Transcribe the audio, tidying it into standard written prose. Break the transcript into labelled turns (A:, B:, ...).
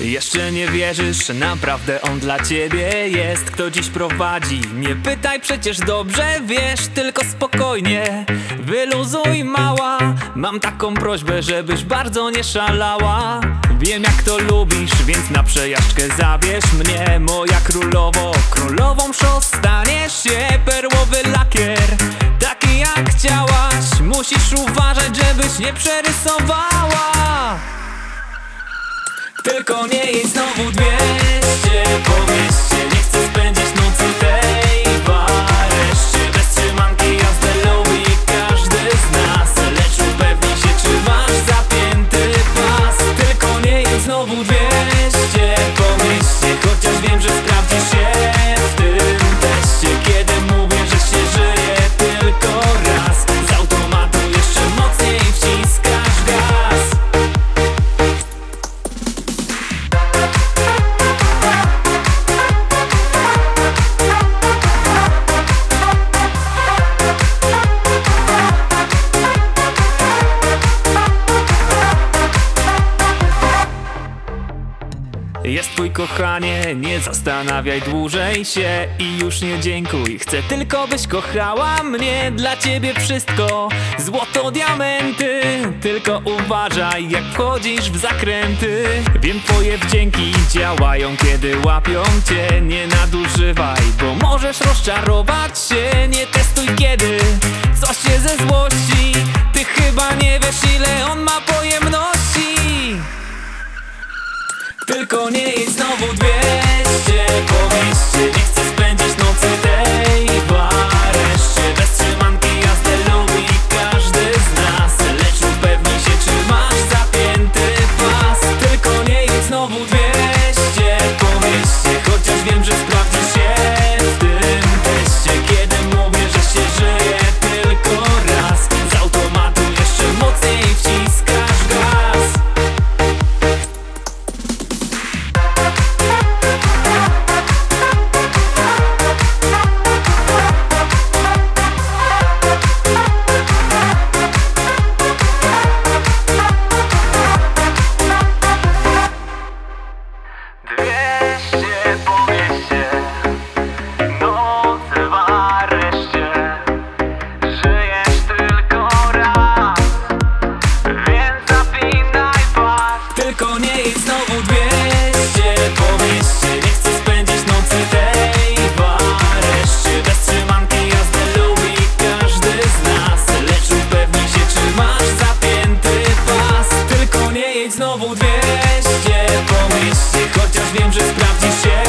A: Jeszcze nie wierzysz, naprawdę on dla ciebie jest. Kto dziś prowadzi? Nie pytaj, przecież dobrze wiesz. Tylko spokojnie, wyluzuj mała. Mam taką prośbę, żebyś bardzo nie szalała. Wiem jak to lubisz, więc na przejażdżkę zabierz mnie. Moja królowo, królową show staniesz się. Perłowy lakier, taki jak chciałaś. Musisz uważać, żebyś nie przerysowała. Tylko nie jedź znowu 200 po mieście. Nie chcę spędzić nocy tej w areszcie. Bez trzymanki jazdę lubi każdy z nas. Lecz upewnij się, czy masz zapięty pas. Tylko nie jedź znowu 200 po mieście. Chociaż wiem, że sprawdzisz się w tym teście. Kiedy mówię, że się żyje tylko raz, z automatu jeszcze mocniej wciskasz gaz. Jest twój kochanie, nie zastanawiaj dłużej się i już nie dziękuj. Chcę tylko byś kochała mnie, dla ciebie wszystko złoto, diamenty. Tylko uważaj jak wchodzisz w zakręty. Wiem twoje wdzięki działają kiedy łapią cię. Nie nadużywaj, bo możesz rozczarować się. Nie testuj kiedy coś się ze złości. Ty chyba nie wiesz ile on ma pojemności. Tylko nie jedź znowu 200 po mieście. Nie chcę spędzić nocy tej w areszcie. Bez trzymanki jazdę lubi każdy z nas. Lecz upewnij się, czy masz zapięty pas. Tylko nie jedź znowu 200 po mieście. Chociaż wiem, że sprawdzisz się w tym teście. Kiedy mówię, że się żyje tylko raz, z automatu jeszcze mocniej wciskasz gaz. Tylko nie jedź znowu 200 po mieście. Nie chcę spędzić nocy tej w areszcie. Bez trzymanki jazdę lubi każdy z nas. Lecz upewnij się, czy masz zapięty pas. Tylko nie jedź znowu 200 po mieście. Chociaż wiem, że sprawdzisz się